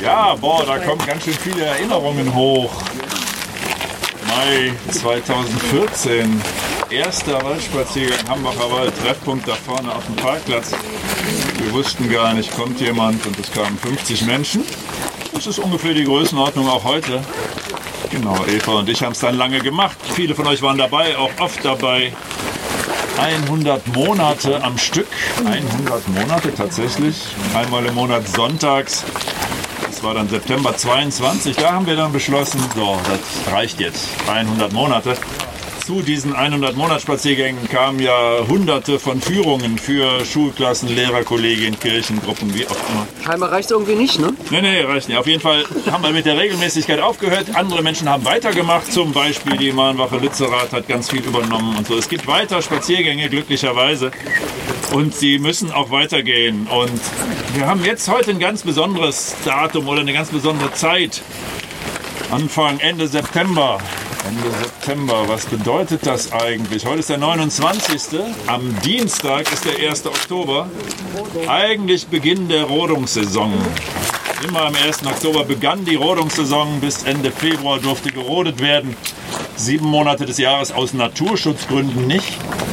Ja, boah, da kommen ganz schön viele Erinnerungen hoch. Mai 2014, erster Waldspaziergang Hambacher Wald, Treffpunkt da vorne auf dem Parkplatz. Wir wussten gar nicht, kommt jemand, und es kamen 50 Menschen. Das ist ungefähr die Größenordnung auch heute. Genau, Eva und ich haben es dann lange gemacht. Viele von euch waren dabei, auch oft dabei. 100 Monate am Stück, 100 Monate tatsächlich, einmal im Monat sonntags. Das war dann September 22, da haben wir dann beschlossen, so, das reicht jetzt, 100 Monate. Zu diesen 100-Monats-Spaziergängen kamen ja hunderte von Führungen für Schulklassen, Lehrer, Kolleginnen, Kirchengruppen, wie auch immer. Scheinbar reicht es irgendwie nicht, ne? Nee, reicht nicht. Auf jeden Fall haben wir mit der Regelmäßigkeit aufgehört. Andere Menschen haben weitergemacht. Zum Beispiel die Mahnwache Lützerath hat ganz viel übernommen und so. Es gibt weiter Spaziergänge, glücklicherweise. Und sie müssen auch weitergehen. Und wir haben jetzt heute ein ganz besonderes Datum oder eine ganz besondere Zeit. Ende September. Ende September, was bedeutet das eigentlich? Heute ist der 29. Am Dienstag ist der 1. Oktober. Eigentlich Beginn der Rodungssaison. Immer am 1. Oktober begann die Rodungssaison. Bis Ende Februar durfte gerodet werden. 7 Monate des Jahres aus Naturschutzgründen nicht.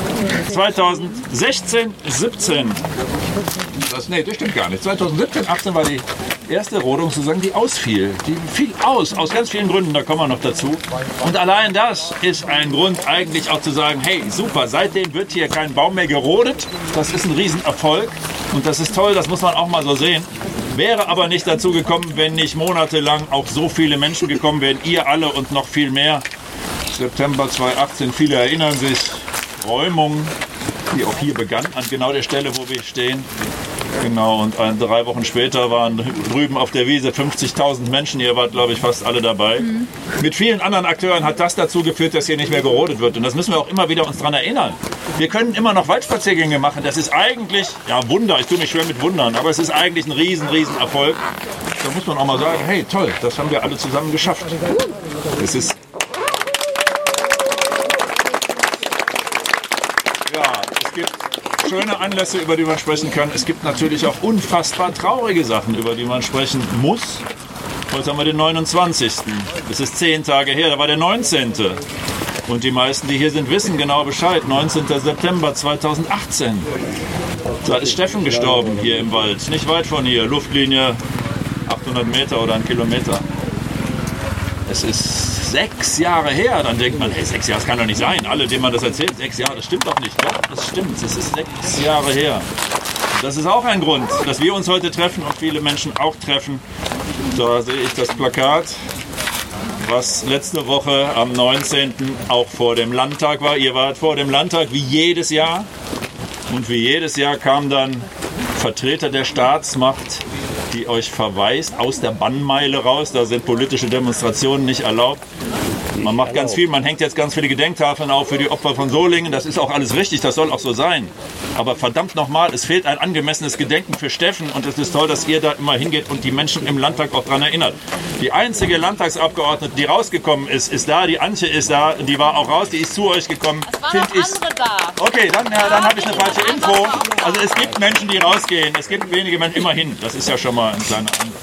2016, 17. Das stimmt gar nicht. 2017, 18 war die erste Rodungssaison, die ausfiel. Die fiel aus ganz vielen Gründen, da kommen wir noch dazu. Und allein das ist ein Grund eigentlich auch zu sagen, hey, super, seitdem wird hier kein Baum mehr gerodet. Das ist ein Riesenerfolg und das ist toll, das muss man auch mal so sehen. Wäre aber nicht dazu gekommen, wenn nicht monatelang auch so viele Menschen gekommen wären, ihr alle und noch viel mehr. September 2018, viele erinnern sich, Räumung, die auch hier begann, an genau der Stelle, wo wir stehen. Genau, und 3 Wochen später waren drüben auf der Wiese 50.000 Menschen. Ihr wart, glaube ich, fast alle dabei. Mit vielen anderen Akteuren hat das dazu geführt, dass hier nicht mehr gerodet wird. Und das müssen wir auch immer wieder uns daran erinnern. Wir können immer noch Waldspaziergänge machen. Das ist eigentlich, ja, Wunder. Ich tue mich schwer mit Wundern. Aber es ist eigentlich ein riesen Erfolg. Da muss man auch mal sagen, hey, toll, das haben wir alle zusammen geschafft. Es ist... schöne Anlässe, über die man sprechen kann. Es gibt natürlich auch unfassbar traurige Sachen, über die man sprechen muss. Heute haben wir den 29. Es ist 10 Tage her, da war der 19. Und die meisten, die hier sind, wissen genau Bescheid. 19. September 2018. Da ist Steffen gestorben hier im Wald. Nicht weit von hier. Luftlinie 800 Meter oder 1 Kilometer. Es ist 6 Jahre her, dann denkt man, hey, 6 Jahre, das kann doch nicht sein. Alle, denen man das erzählt, 6 Jahre, das stimmt doch nicht. Doch, das stimmt, es ist 6 Jahre her. Und das ist auch ein Grund, dass wir uns heute treffen und viele Menschen auch treffen. Da sehe ich das Plakat, was letzte Woche am 19. auch vor dem Landtag war. Ihr wart vor dem Landtag wie jedes Jahr. Und wie jedes Jahr kam dann Vertreter der Staatsmacht, die euch verweist aus der Bannmeile raus. Da sind politische Demonstrationen nicht erlaubt. Man macht ganz viel, man hängt jetzt ganz viele Gedenktafeln auf für die Opfer von Solingen. Das ist auch alles richtig, das soll auch so sein. Aber verdammt nochmal, es fehlt ein angemessenes Gedenken für Steffen. Und es ist toll, dass ihr da immer hingeht und die Menschen im Landtag auch daran erinnert. Die einzige Landtagsabgeordnete, die rausgekommen ist da. Die Antje ist da, die war auch raus, die ist zu euch gekommen. Es waren noch andere da. Okay, dann habe ich eine falsche Info. Also es gibt Menschen, die rausgehen. Es gibt wenige Menschen, immerhin. Das ist ja schon mal ein kleiner Ansatz.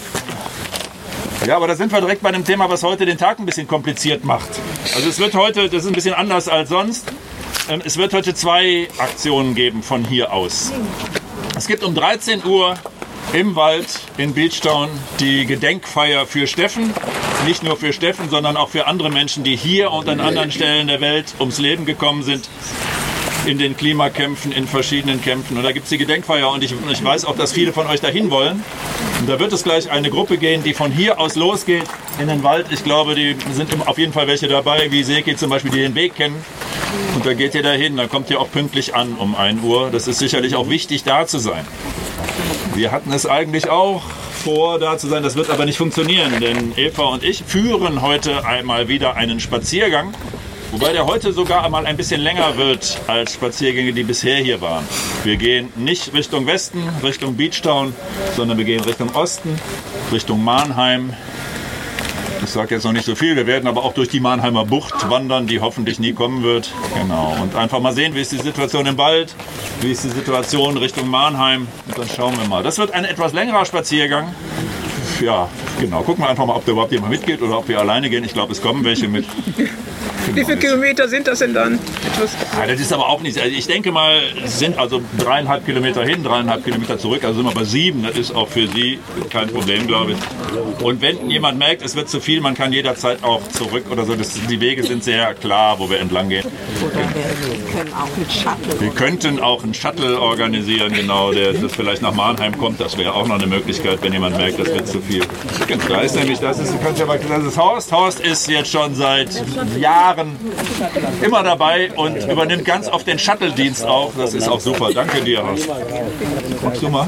Ja, aber da sind wir direkt bei einem Thema, was heute den Tag ein bisschen kompliziert macht. Also es wird heute, das ist ein bisschen anders als sonst, es wird heute 2 Aktionen geben von hier aus. Es gibt um 13 Uhr im Wald in Beachtown die Gedenkfeier für Steffen. Nicht nur für Steffen, sondern auch für andere Menschen, die hier und an anderen Stellen der Welt ums Leben gekommen sind. In den Klimakämpfen, in verschiedenen Kämpfen. Und da gibt es die Gedenkfeier und ich weiß auch, dass viele von euch dahin wollen. Und da wird es gleich eine Gruppe gehen, die von hier aus losgeht in den Wald. Ich glaube, die sind auf jeden Fall welche dabei, wie Seki zum Beispiel, die den Weg kennen. Und da geht ihr dahin, dann kommt ihr auch pünktlich an um 1 Uhr. Das ist sicherlich auch wichtig, da zu sein. Wir hatten es eigentlich auch vor, da zu sein. Das wird aber nicht funktionieren, denn Eva und ich führen heute einmal wieder einen Spaziergang. Wobei der heute sogar einmal ein bisschen länger wird als Spaziergänge, die bisher hier waren. Wir gehen nicht Richtung Westen, Richtung Beachtown, sondern wir gehen Richtung Osten, Richtung Mannheim. Ich sage jetzt noch nicht so viel, wir werden aber auch durch die Mannheimer Bucht wandern, die hoffentlich nie kommen wird. Genau. Und einfach mal sehen, wie ist die Situation im Wald, wie ist die Situation Richtung Mannheim. Und dann schauen wir mal. Das wird ein etwas längerer Spaziergang. Ja, Genau, gucken wir einfach mal, ob da überhaupt jemand mitgeht oder ob wir alleine gehen. Ich glaube, es kommen welche mit. Wie viele Kilometer sind das denn dann? Ja, das ist aber auch nicht. Also ich denke mal, es sind also 3,5 Kilometer hin, 3,5 Kilometer zurück. Also sind wir bei 7. Das ist auch für Sie kein Problem, glaube ich. Und wenn jemand merkt, es wird zu viel, man kann jederzeit auch zurück oder so. Die Wege sind sehr klar, wo wir entlang gehen. Oder wir können auch einen Shuttle. Wir könnten auch einen Shuttle organisieren, genau, der vielleicht nach Mannheim kommt. Das wäre auch noch eine Möglichkeit, wenn jemand merkt, das wird zu viel. Da ist nämlich, das ist Horst. Horst ist jetzt schon seit Jahren immer dabei und übernimmt ganz oft den Shuttle-Dienst auch. Das ist auch super. Danke dir, Horst. Magst du mal?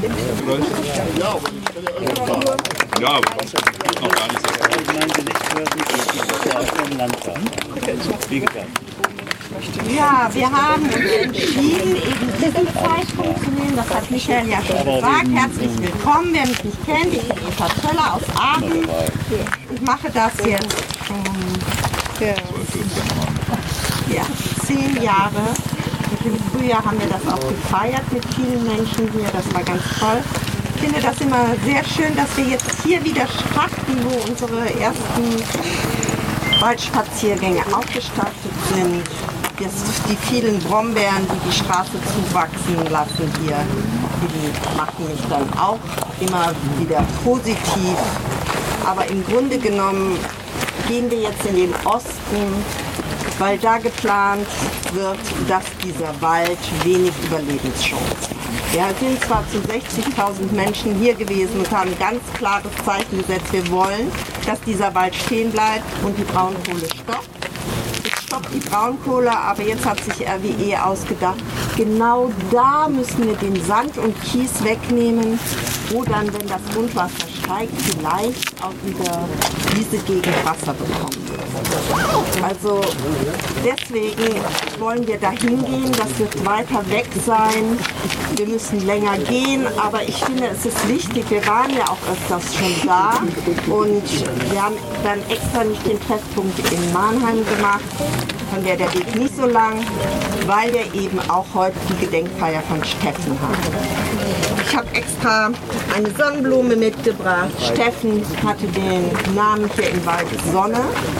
Ja, ist noch gar nicht so. Ja, wir haben uns entschieden, eben diesen Zeitpunkt zu nehmen. Das hat Michael ja schon gesagt. Herzlich willkommen, wer mich nicht kennt. Ich bin Eva Töller aus Aachen. Ich mache das jetzt ja, 10 Jahre. Und im Frühjahr haben wir das auch gefeiert mit vielen Menschen hier. Das war ganz toll. Ich finde das immer sehr schön, dass wir jetzt hier wieder starten, wo unsere ersten Waldspaziergänge aufgestartet sind. Jetzt die vielen Brombeeren, die die Straße zuwachsen lassen hier, die machen mich dann auch immer wieder positiv. Aber im Grunde genommen gehen wir jetzt in den Osten, weil da geplant wird, dass dieser Wald wenig Überlebenschancen hat. Wir sind zwar zu 60.000 Menschen hier gewesen und haben ein ganz klares Zeichen gesetzt, wir wollen, dass dieser Wald stehen bleibt und die Braunkohle stoppt. Jetzt stoppt die Braunkohle, aber jetzt hat sich RWE ausgedacht, genau da müssen wir den Sand und Kies wegnehmen, wo dann, wenn das Grundwasser steigt, vielleicht auch wieder diese Gegend Wasser bekommen wird. Also deswegen wollen wir dahin gehen, das wird weiter weg sein, wir müssen länger gehen, aber ich finde, es ist wichtig, wir waren ja auch öfters schon da und wir haben dann extra nicht den Treffpunkt in Mannheim gemacht, von der Weg nicht so lang, weil wir eben auch heute die Gedenkfeier von Steffen haben. Ich habe extra eine Sonnenblume mitgebracht. Steffen hatte den Namen hier im Wald Sonne.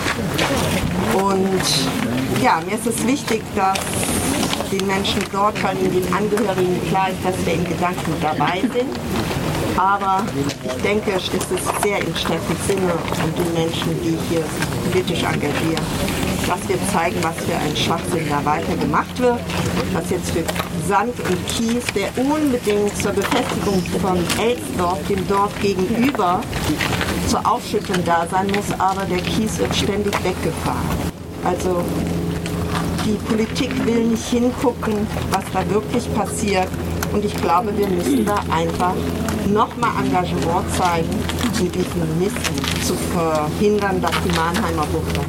Und ja, mir ist es wichtig, dass den Menschen dort, vor allem den Angehörigen, klar ist, dass wir in Gedanken dabei sind. Aber ich denke, es ist sehr in Steffens Sinne und den Menschen, die hier sich politisch engagieren, dass wir zeigen, was für ein Schwachsinn da weiter gemacht wird, was jetzt für Sand und Kies, der unbedingt zur Befestigung von Elsdorf, dem Dorf gegenüber, zur Aufschüttung da sein muss, aber der Kies wird ständig weggefahren. Also die Politik will nicht hingucken, was da wirklich passiert. Und ich glaube, wir müssen da einfach nochmal Engagement zeigen, um diesen Mist zu verhindern, dass die Mannheimer Bucht.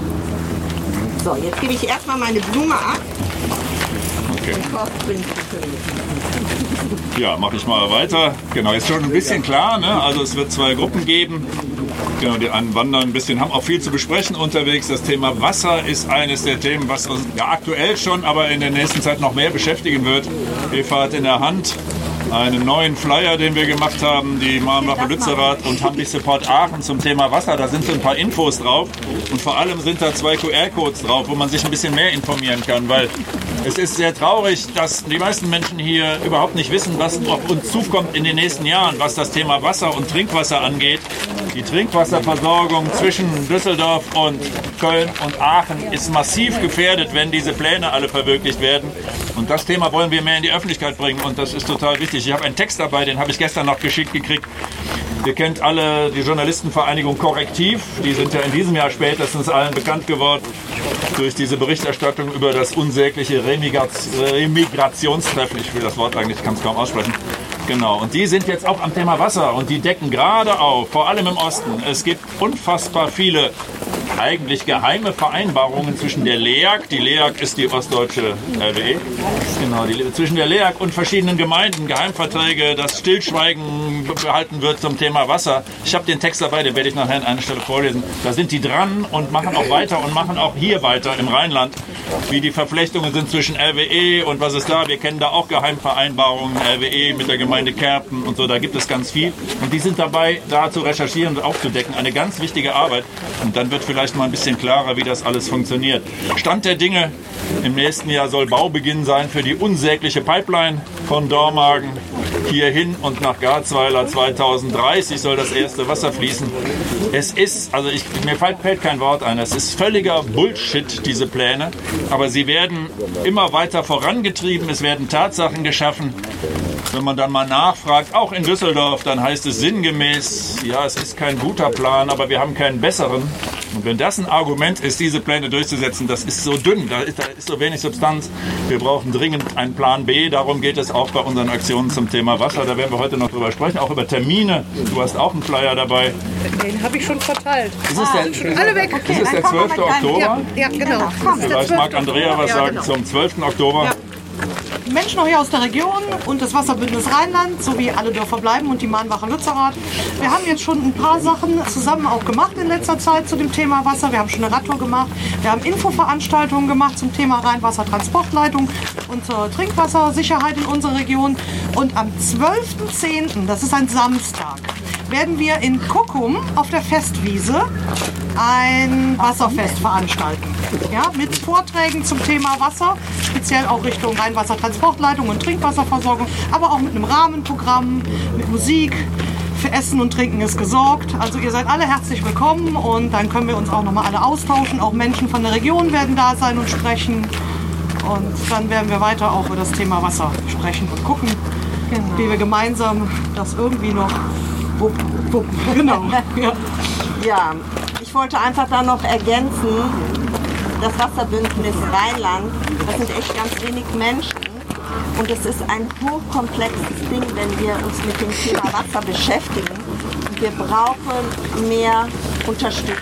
So, jetzt gebe ich erstmal meine Blume ab. Okay. Ja, mache ich mal weiter. Genau, ist schon ein bisschen klar, ne? Also es wird 2 Gruppen geben. Genau, die einen wandern ein bisschen, haben auch viel zu besprechen unterwegs. Das Thema Wasser ist eines der Themen, was uns ja aktuell schon, aber in der nächsten Zeit noch mehr beschäftigen wird. Eva hat in der Hand einen neuen Flyer, den wir gemacht haben, die Marmlacher Lützerath und Hamburg Support Aachen zum Thema Wasser. Da sind so ein paar Infos drauf und vor allem sind da 2 QR-Codes drauf, wo man sich ein bisschen mehr informieren kann, weil es ist sehr traurig, dass die meisten Menschen hier überhaupt nicht wissen, was auf uns zukommt in den nächsten Jahren, was das Thema Wasser und Trinkwasser angeht. Die Trinkwasserversorgung zwischen Düsseldorf und Köln und Aachen ist massiv gefährdet, wenn diese Pläne alle verwirklicht werden. Und das Thema wollen wir mehr in die Öffentlichkeit bringen und das ist total wichtig. Ich habe einen Text dabei, den habe ich gestern noch geschickt gekriegt. Ihr kennt alle die Journalistenvereinigung Korrektiv. Die sind ja in diesem Jahr spätestens allen bekannt geworden durch diese Berichterstattung über das unsägliche Remigrationstreffen. Ich will das Wort eigentlich, ich kann es kaum aussprechen. Genau, und die sind jetzt auch am Thema Wasser und die decken gerade auf, vor allem im Osten. Es gibt unfassbar viele eigentlich geheime Vereinbarungen zwischen der LEAG, die LEAG ist die ostdeutsche RWE, genau, zwischen der LEAG und verschiedenen Gemeinden, Geheimverträge, dass Stillschweigen behalten wird zum Thema Wasser. Ich habe den Text dabei, den werde ich nachher an einer Stelle vorlesen. Da sind die dran und machen auch weiter und machen auch hier weiter im Rheinland, wie die Verflechtungen sind zwischen RWE und was ist da. Wir kennen da auch Geheimvereinbarungen, RWE mit der Gemeinde Kerpen und so, da gibt es ganz viel. Und die sind dabei, da zu recherchieren und aufzudecken. Eine ganz wichtige Arbeit. Und dann wird vielleicht mal ein bisschen klarer, wie das alles funktioniert. Stand der Dinge, im nächsten Jahr soll Baubeginn sein für die unsägliche Pipeline von Dormagen hierhin und nach Garzweiler. 2030 soll das erste Wasser fließen. Es ist, also mir fällt kein Wort ein, es ist völliger Bullshit, diese Pläne. Aber sie werden immer weiter vorangetrieben, es werden Tatsachen geschaffen. Wenn man dann mal nachfragt, auch in Düsseldorf, dann heißt es sinngemäß, ja, es ist kein guter Plan, aber wir haben keinen besseren. Und wenn das ein Argument ist, diese Pläne durchzusetzen, das ist so dünn, da ist so wenig Substanz. Wir brauchen dringend einen Plan B. Darum geht es auch bei unseren Aktionen zum Thema Wasser. Da werden wir heute noch drüber sprechen, auch über Termine. Du hast auch einen Flyer dabei. Den habe ich schon verteilt. Sind schon alle weg. Okay, ist es der 12. Oktober? Ja, genau. Vielleicht mag Andrea was sagen zum 12. Oktober. Ja. Menschen auch hier aus der Region und das Wasserbündnis Rheinland sowie alle Dörfer bleiben und die Mahnwache Lützerath. Wir haben jetzt schon ein paar Sachen zusammen auch gemacht in letzter Zeit zu dem Thema Wasser. Wir haben schon eine Radtour gemacht, wir haben Infoveranstaltungen gemacht zum Thema Rheinwassertransportleitung und zur Trinkwassersicherheit in unserer Region. Und am 12.10., das ist ein Samstag, werden wir in Kuckum auf der Festwiese ein Wasserfest veranstalten. Ja, mit Vorträgen zum Thema Wasser, speziell auch Richtung Rheinwassertransportleitung und Trinkwasserversorgung, aber auch mit einem Rahmenprogramm, mit Musik. Für Essen und Trinken ist gesorgt. Also ihr seid alle herzlich willkommen und dann können wir uns auch nochmal alle austauschen. Auch Menschen von der Region werden da sein und sprechen. Und dann werden wir weiter auch über das Thema Wasser sprechen und gucken, wie wir gemeinsam das irgendwie noch wuppen. Genau. Ja, ich wollte einfach da noch ergänzen, das Wasserbündnis Rheinland, das sind echt ganz wenig Menschen und es ist ein hochkomplexes Ding, wenn wir uns mit dem Thema Wasser beschäftigen. Und wir brauchen mehr Unterstützung.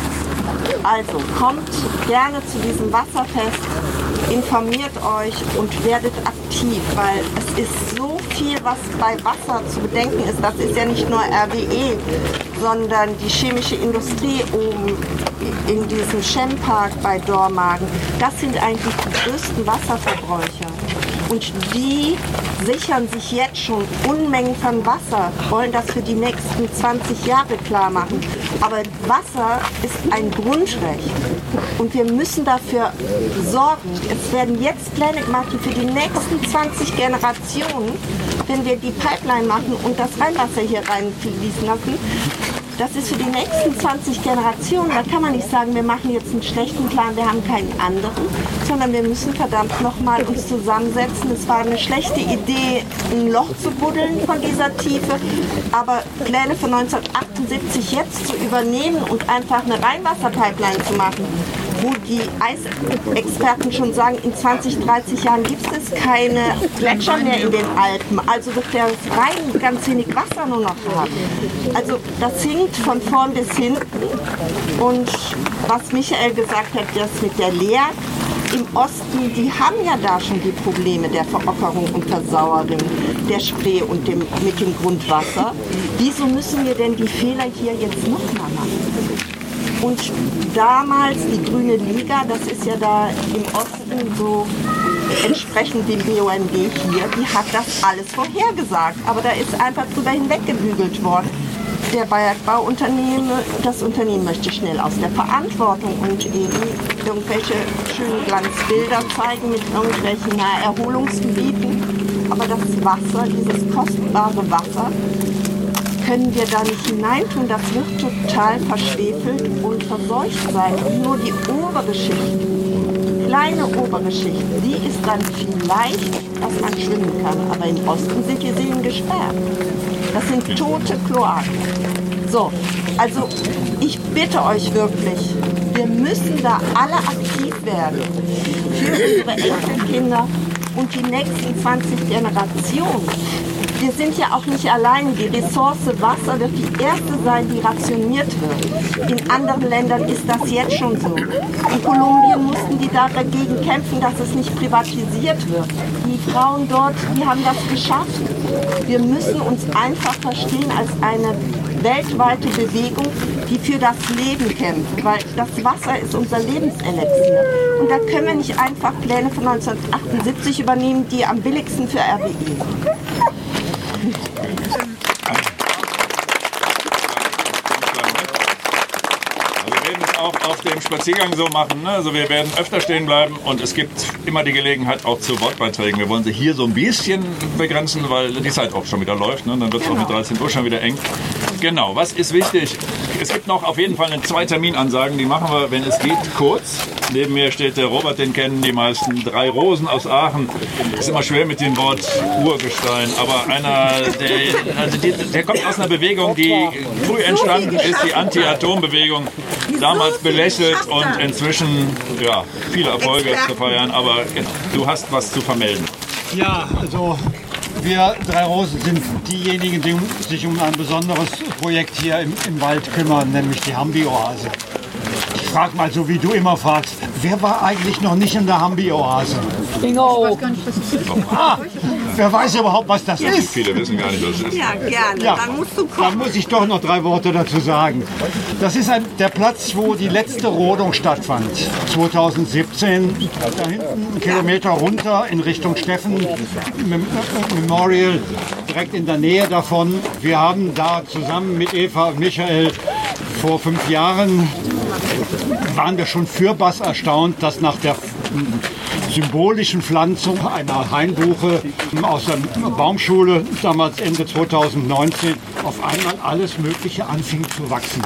Also kommt gerne zu diesem Wasserfest, informiert euch und werdet aktiv, weil es ist so viel, was bei Wasser zu bedenken ist. Das ist ja nicht nur RWE, sondern die chemische Industrie oben in diesem Chempark bei Dormagen. Das sind eigentlich die größten Wasserverbräucher. Und die sichern sich jetzt schon Unmengen von Wasser, wollen das für die nächsten 20 Jahre klar machen. Aber Wasser ist ein Grundrecht und wir müssen dafür sorgen. Es werden jetzt Pläne gemacht für die nächsten 20 Generationen, wenn wir die Pipeline machen und das Rheinwasser hier reinfließen lassen. Das ist für die nächsten 20 Generationen. Da kann man nicht sagen, wir machen jetzt einen schlechten Plan, wir haben keinen anderen, sondern wir müssen verdammt nochmal uns zusammensetzen. Es war eine schlechte Idee, ein Loch zu buddeln von dieser Tiefe, aber Pläne von 1978 jetzt zu übernehmen und einfach eine Rheinwasserpipeline zu machen, wo die Eisexperten schon sagen, in 20, 30 Jahren gibt es keine Gletscher mehr in den Alpen. Also wird der Rhein ganz wenig Wasser nur noch haben. Also das hinkt von vorn bis hinten. Und was Michael gesagt hat, das mit der LEAG im Osten, die haben ja da schon die Probleme der Verockerung und Versauerung der Spree und mit dem Grundwasser. Wieso müssen wir denn die Fehler hier jetzt nochmal machen? Und damals die Grüne Liga, das ist ja da im Osten so entsprechend dem BUND hier, die hat das alles vorhergesagt. Aber da ist einfach drüber hinweggebügelt worden. Der Bergbauunternehmen, das Unternehmen möchte schnell aus der Verantwortung und eben irgendwelche schönen Glanzbilder zeigen mit irgendwelchen Naherholungsgebieten. Aber das Wasser, dieses kostbare Wasser, können wir da nicht hineintun. Das wird total verschwefelt und verseucht sein. Und nur die obere Schicht, kleine obere Schicht, die ist dann vielleicht, dass man schwimmen kann. Aber im Osten sind die Seen gesperrt. Das sind tote Kloaken. So, also ich bitte euch wirklich, wir müssen da alle aktiv werden. Für unsere Enkelkinder und die nächsten 20 Generationen. wir sind ja auch nicht alleine. Die Ressource Wasser wird die erste sein, die rationiert wird. In anderen Ländern ist das jetzt schon so. In Kolumbien mussten die dagegen kämpfen, dass es nicht privatisiert wird. Die Frauen dort, die haben das geschafft. Wir müssen uns einfach verstehen als eine weltweite Bewegung, die für das Leben kämpft, weil das Wasser ist unser Lebenselixier. Und da können wir nicht einfach Pläne von 1978 übernehmen, die am billigsten für RWE sind. Wir werden es auch auf dem Spaziergang so machen. Ne? Also wir werden öfter stehen bleiben und es gibt immer die Gelegenheit auch zu Wortbeiträgen. Wir wollen sie hier so ein bisschen begrenzen, weil die Zeit auch schon wieder läuft. Ne? Dann wird es auch mit 13 Uhr schon wieder eng. Genau, was ist wichtig? Es gibt noch auf jeden Fall 2 Terminansagen, die machen wir, wenn es geht, kurz. Neben mir steht der Robert, den kennen die meisten. 3 Rosen aus Aachen. Ist immer schwer mit dem Wort Urgestein, aber einer, der kommt aus einer Bewegung, die früh entstanden ist, die Anti-Atom-Bewegung. Damals belächelt und inzwischen ja, viele Erfolge zu feiern. Aber genau, du hast was zu vermelden. Ja, also wir 3 Rosen sind diejenigen, die sich um ein besonderes Projekt hier im Wald kümmern, nämlich die Hambi-Oase. Ich frage mal so, wie du immer fragst, wer war eigentlich noch nicht in der Hambi-Oase? Bingo! Wer weiß überhaupt, was das ist? Viele wissen gar nicht, was es ist. Ja, gerne. Ja, Dann musst du dann kommen. muss ich doch noch 3 Worte dazu sagen. Das ist der Platz, wo die letzte Rodung stattfand. 2017, da hinten einen Kilometer runter in Richtung Steffen Memorial, direkt in der Nähe davon. Wir haben da zusammen mit Eva und Michael vor 5 Jahren, waren wir schon fürbass erstaunt, dass nach der symbolischen Pflanzung einer Hainbuche aus der Baumschule, damals Ende 2019, auf einmal alles Mögliche anfing zu wachsen.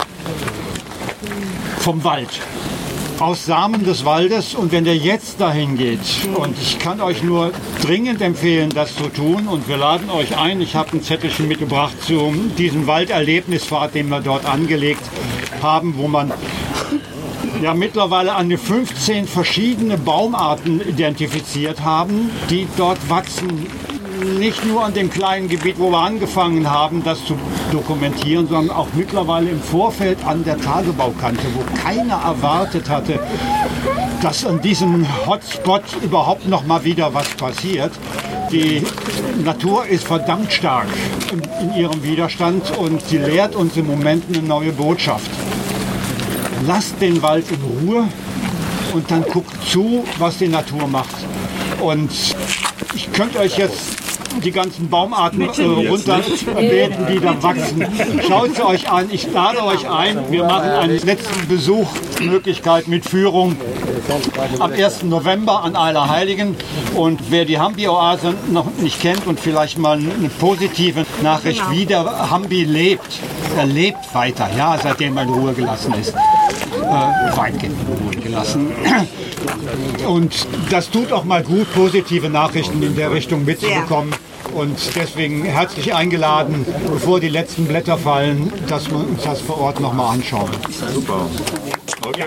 Vom Wald. Aus Samen des Waldes, und wenn ihr jetzt dahin geht, und ich kann euch nur dringend empfehlen, das zu tun, und wir laden euch ein, ich habe ein Zettelchen mitgebracht zu diesem Walderlebnispfad, den wir dort angelegt haben, wo man ja mittlerweile an die 15 verschiedene Baumarten identifiziert haben, die dort wachsen. Nicht nur an dem kleinen Gebiet, wo wir angefangen haben, das zu dokumentieren, sondern auch mittlerweile im Vorfeld an der Tagebaukante, wo keiner erwartet hatte, dass an diesem Hotspot überhaupt noch mal wieder was passiert. Die Natur ist verdammt stark in ihrem Widerstand und sie lehrt uns im Moment eine neue Botschaft. Lasst den Wald in Ruhe und dann guckt zu, was die Natur macht. Und ich könnte euch jetzt die ganzen Baumarten runterbeten, die da wachsen. Schaut sie euch an, ich lade euch ein. Wir machen eine letzte Besuchsmöglichkeit mit Führung am 1. November an Allerheiligen. Und wer die Hambi-Oase noch nicht kennt und vielleicht mal eine positive Nachricht, wie der Hambi lebt. Er lebt weiter, ja, seitdem er in Ruhe gelassen ist. Weitgehend in Ruhe gelassen. Und das tut auch mal gut, positive Nachrichten in der Richtung mitzubekommen. Und deswegen herzlich eingeladen, bevor die letzten Blätter fallen, dass wir uns das vor Ort noch mal anschauen. Super. Okay.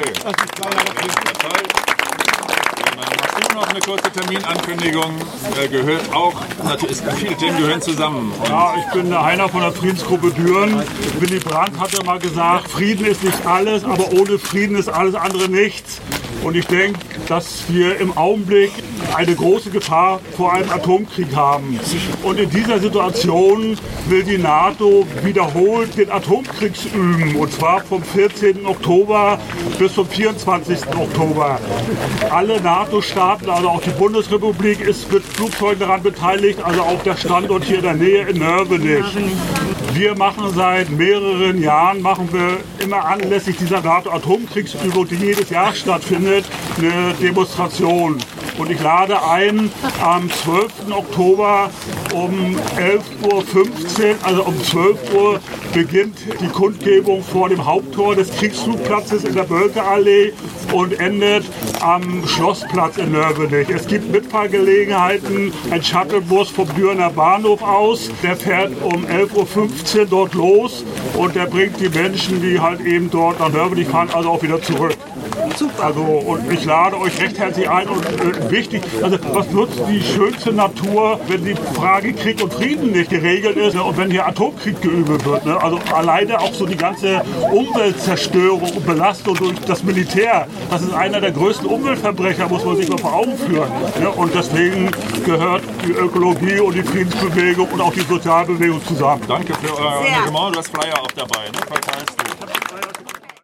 Hast du noch eine kurze Terminankündigung? Gehört auch, natürlich, viele Themen gehören zusammen. Ja, ich bin der Heiner von der Friedensgruppe Düren. Willy Brandt hatte mal gesagt, Frieden ist nicht alles, aber ohne Frieden ist alles andere nichts. Und ich denke, dass wir im Augenblick eine große Gefahr vor einem Atomkrieg haben. Und in dieser Situation will die NATO wiederholt den Atomkrieg üben. Und zwar vom 14. Oktober bis zum 24. Oktober. Alle NATO-Staaten, also auch die Bundesrepublik, ist mit Flugzeugen daran beteiligt, also auch der Standort hier in der Nähe in Nörvenich. Wir machen seit mehreren Jahren, immer anlässlich dieser NATO-Atomkriegsübung, die jedes Jahr stattfindet, eine Demonstration. Und ich lade ein, am 12. Oktober um 11:15 Uhr, also um 12 Uhr, beginnt die Kundgebung vor dem Haupttor des Kriegsflugplatzes in der Bölke-Allee und endet am Schlossplatz in Nörvenich. Es gibt Mitfahrgelegenheiten, ein Shuttlebus vom Dürener Bahnhof aus, der fährt um 11:15 Uhr dort los und der bringt die Menschen, die halt eben dort nach Nörvenich fahren, also auch wieder zurück. Super. Also, und ich lade euch recht herzlich ein und wichtig, also was nutzt die schönste Natur, wenn die Frage Krieg und Frieden nicht geregelt ist, ne, und wenn hier Atomkrieg geübt wird. Ne? Also alleine auch so die ganze Umweltzerstörung und Belastung durch das Militär, das ist einer der größten Umweltverbrecher, muss man sich mal vor Augen führen. Ne? Und deswegen gehört die Ökologie und die Friedensbewegung und auch die Sozialbewegung zusammen. Danke für euer Engagement. Du hast Flyer auch dabei, ne? Verteilst du.